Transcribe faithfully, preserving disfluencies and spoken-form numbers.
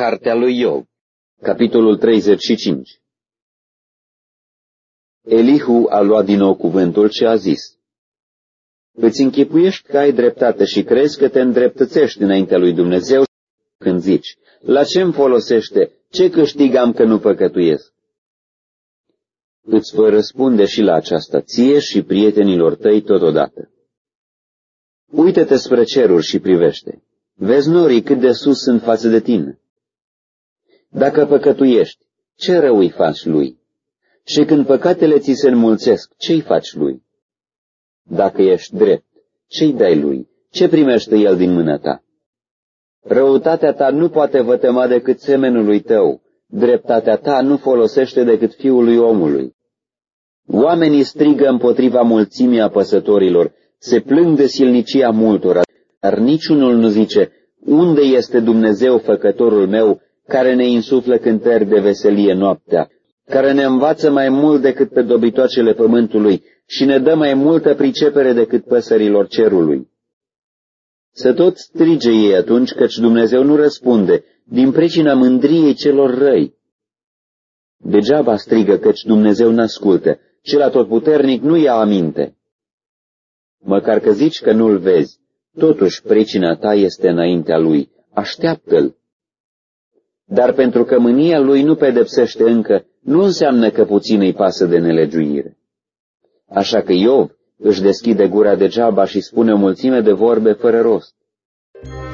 Cartea lui Iov, capitolul treizeci și cinci. Elihu a luat din nou cuvântul și a zis: Îți închipuiești că ai dreptate și crezi că te îndreptățești înaintea lui Dumnezeu când zici: la ce-mi folosește, ce câștig am că nu păcătuiesc? Îți voi răspunde și la aceasta, ție și prietenilor tăi totodată. Uită-te spre ceruri și privește. Vezi norii cât de sus sunt față de tine. Dacă păcătuiești, ce rău îi faci lui? Și când păcatele ți se înmulțesc, ce-i faci lui? Dacă ești drept, ce-i dai lui? Ce primește el din mâna ta? Răutatea ta nu poate vătăma decât semenului tău, dreptatea ta nu folosește decât fiului omului. Oamenii strigă împotriva mulțimii apăsătorilor, se plâng de silnicia multora, dar niciunul nu zice: unde este Dumnezeu făcătorul meu, care ne insuflă cântări de veselie noaptea, care ne învață mai mult decât pe dobitoacele pământului și ne dă mai multă pricepere decât păsărilor cerului? Să tot strige ei atunci, căci Dumnezeu nu răspunde, din pricina mândriei celor răi. Degeaba strigă, căci Dumnezeu n-ascultă, cel atotputernic nu ia aminte. Măcar că zici că nu-l vezi, totuși pricina ta este înaintea lui, așteaptă-l. Dar pentru că mânia lui nu pedepsește încă, nu înseamnă că puțin îi pasă de nelegiuire. Așa că Iov își deschide gura degeaba și spune o mulțime de vorbe fără rost.